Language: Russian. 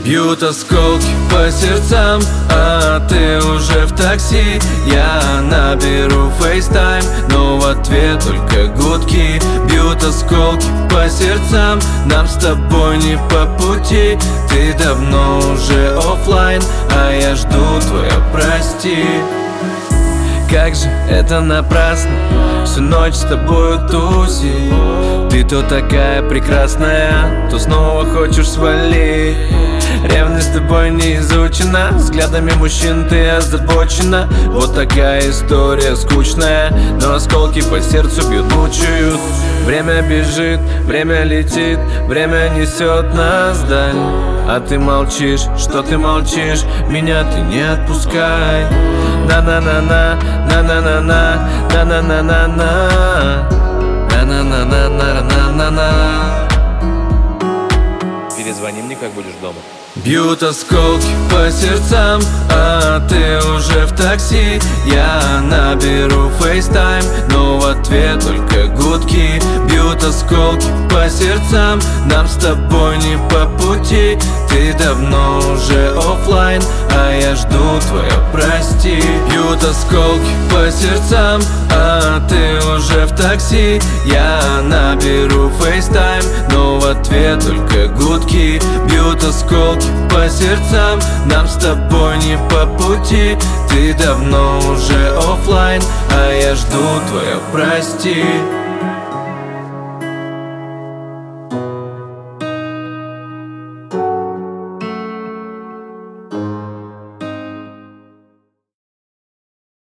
Бьют осколки по сердцам, а ты уже в такси. Я наберу FaceTime, но в ответ только гудки. Бьют осколки по сердцам, нам с тобой не по пути. Ты давно уже оффлайн, а я жду твое прости. Как же это напрасно, всю ночь с тобою тусить. Ты то такая прекрасная, то снова хочешь свалить. Ревность с тобой не изучена, взглядами мужчин ты озабочена. Вот такая история скучная, но осколки по сердцу бьют, мучают. Время бежит, время летит, время несет нас вдаль. А ты молчишь, что ты молчишь, меня ты не отпускай. На-на-на-на, на-на-на-на, на-на-на-на-на, на-на-на-на-на-на-на. Перезвони мне, как будешь дома. Бьют осколки по сердцам, а ты уже в такси. Я наберу FaceTime, но в ответ только гудки. Бьют осколки по сердцам, нам с тобой не по пути. Ты давно уже оффлайн, а я жду твое прости. Бьют осколки по сердцам, а ты уже в такси. Я наберу FaceTime, но в ответ только гудки. Бьют осколки по сердцам, нам с тобой не по пути. Ты давно уже оффлайн, а я жду твое прости.